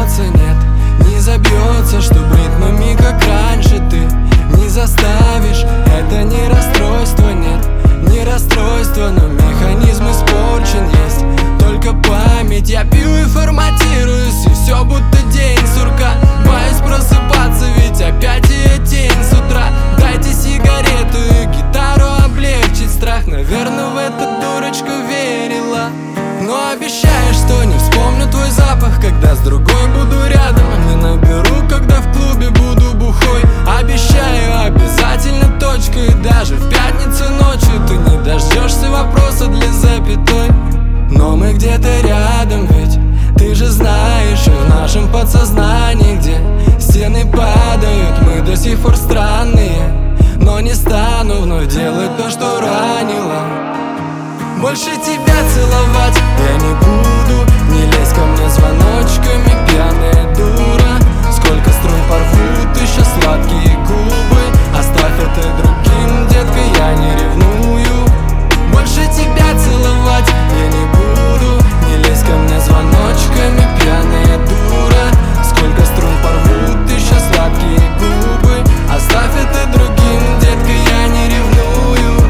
забьется, нет, не забьется, чтоб ритмами, как раньше, ты не заставишь. Это не расстройство, нет, не расстройство, но механизм испорчен, есть только память. Я пью и форматируюсь, и все будто день сурка. Боюсь просыпаться, ведь опять ее тень с утра. Дайте сигарету и гитару облегчить страх. Наверное, в это дурочка верила, но обещаешь, что не вспомню твой запах, когда с другой буду рядом. Не наберу, когда в клубе буду бухой. Обещаю, обязательно точка. И даже в пятницу ночью ты не дождешься вопроса для запятой. Но мы где-то рядом, ведь ты же знаешь, и в нашем подсознании, где стены падают, мы до сих пор странные. Но не стану вновь делать то, что ранило. Больше тебя целовать я не буду. Не лезь ко мне звоночками, пьяная дура. Сколько струн порвут еще сладкие губы. Оставь это другим, детка, я не ревную. Больше тебя целовать я не буду. Не лезь ко мне звоночками, пьяная дура. Сколько струн порвут еще сладкие губы. Оставь это другим, детка, я не ревную.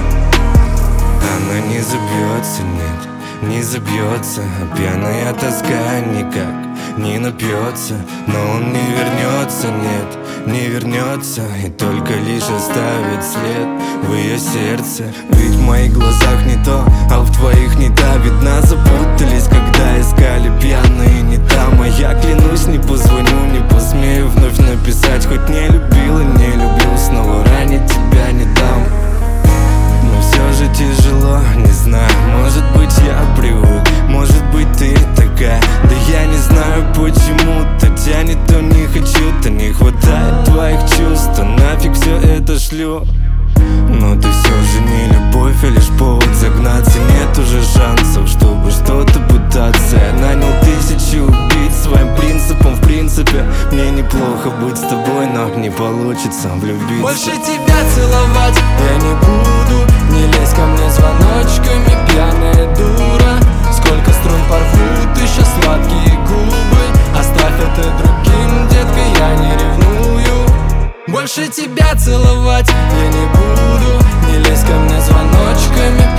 Она не забьется, нет, не забьется. А пьяная тоска никак не напьется. Но он не вернется, нет, не вернется. И только лишь оставит след в ее сердце. Ведь в моих глазах не то, а в твоих не та. Видно, запутались, когда искали пьяные не там. А я клянусь, не позвоню, не посмею вновь написать. Хоть не любила, не люблю, снова ранить тебя не дам. Но все же тяжело, не знаю, может быть я привык, может быть ты такая. Да я не знаю почему, то тянет, то не хочу, то не хватает твоих чувств, то нафиг все это шлю. Но ты все же не любовь, а лишь повод загнаться. Нет уже шансов, чтобы что-то пытаться. Я нанял 1000 убийц своим принципом. В принципе, мне неплохо быть с тобой, но не получится влюбиться. Больше тебя целовать я не буду. Не лезь ко мне звоночками, пьяная дура. Сколько струн порвут еще сладкие губы. Оставь это другим, детка, я не ревную. Больше тебя целовать я не буду. Не лезь ко мне звоночками,